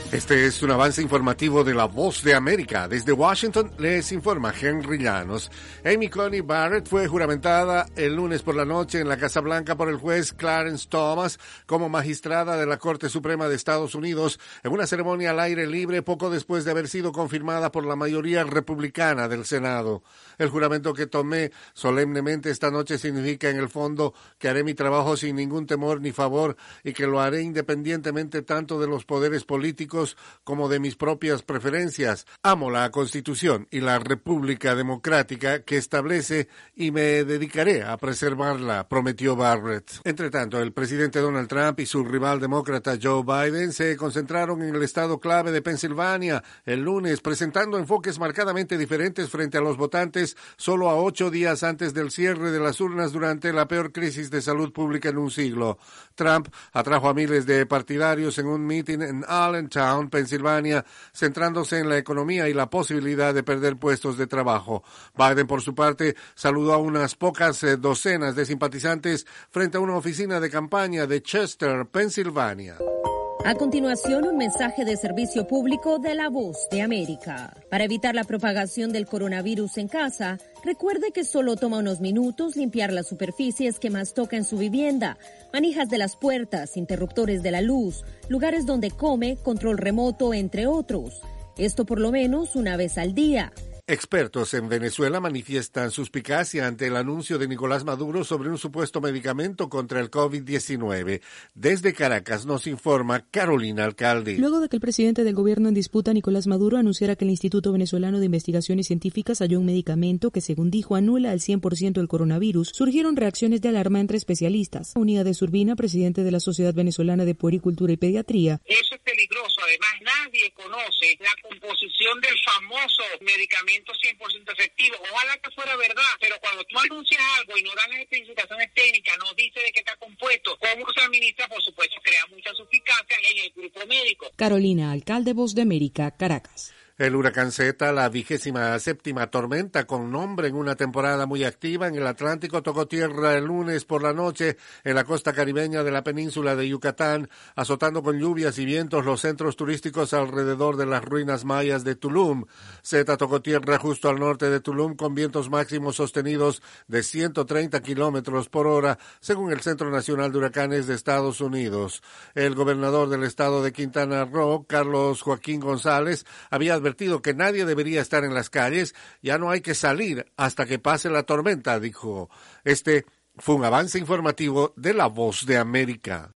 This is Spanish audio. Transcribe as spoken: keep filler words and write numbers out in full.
Este es un avance informativo de La Voz de América. Desde Washington les informa Henry Llanos. Amy Coney Barrett fue juramentada el lunes por la noche en la Casa Blanca por el juez Clarence Thomas como magistrada de la Corte Suprema de Estados Unidos en una ceremonia al aire libre poco después de haber sido confirmada por la mayoría republicana del Senado. El juramento que tomé solemnemente esta noche significa en el fondo que haré mi trabajo sin ningún temor ni favor y que lo haré independientemente tanto de los poderes políticos como de mis propias preferencias. Amo la Constitución y la República Democrática que establece y me dedicaré a preservarla, prometió Barrett. Entre tanto, el presidente Donald Trump y su rival demócrata Joe Biden se concentraron en el estado clave de Pensilvania el lunes, presentando enfoques marcadamente diferentes frente a los votantes solo a ocho días antes del cierre de las urnas durante la peor crisis de salud pública en un siglo. Trump atrajo a miles de partidarios en un meeting en Allentown, Pensilvania, centrándose en la economía y la posibilidad de perder puestos de trabajo. Biden, por su parte, saludó a unas pocas eh, docenas de simpatizantes frente a una oficina de campaña de Chester, Pensilvania. A continuación, un mensaje de servicio público de La Voz de América. Para evitar la propagación del coronavirus en casa, recuerde que solo toma unos minutos limpiar las superficies que más toca en su vivienda, manijas de las puertas, interruptores de la luz, lugares donde come, control remoto, entre otros. Esto por lo menos una vez al día. Expertos en Venezuela manifiestan suspicacia ante el anuncio de Nicolás Maduro sobre un supuesto medicamento contra el COVID diecinueve. Desde Caracas nos informa Carolina Alcalde. Luego de que el presidente del gobierno en disputa, Nicolás Maduro, anunciara que el Instituto Venezolano de Investigaciones Científicas halló un medicamento que, según dijo, anula al cien por ciento el coronavirus, surgieron reacciones de alarma entre especialistas. Unidades Urbina, presidente de la Sociedad Venezolana de Puericultura y Pediatría. Eso es peligroso. Además, nadie conoce la composición del famoso medicamento cien por ciento efectivo. Ojalá que fuera verdad, pero cuando tú anuncias algo y no dan las especificaciones técnicas, no dice de qué está compuesto, cómo se administra, por supuesto, crea mucha suspicacia en el grupo médico. Carolina Alcalde, Voz de América, Caracas. El huracán Zeta, la vigésima séptima tormenta con nombre en una temporada muy activa en el Atlántico, tocó tierra el lunes por la noche en la costa caribeña de la península de Yucatán, azotando con lluvias y vientos los centros turísticos alrededor de las ruinas mayas de Tulum. Zeta tocó tierra justo al norte de Tulum con vientos máximos sostenidos de ciento treinta kilómetros por hora, según el Centro Nacional de Huracanes de Estados Unidos. El gobernador del estado de Quintana Roo, Carlos Joaquín González, había advertido que nadie debería estar en las calles, ya no hay que salir hasta que pase la tormenta, dijo. Este fue un avance informativo de La Voz de América.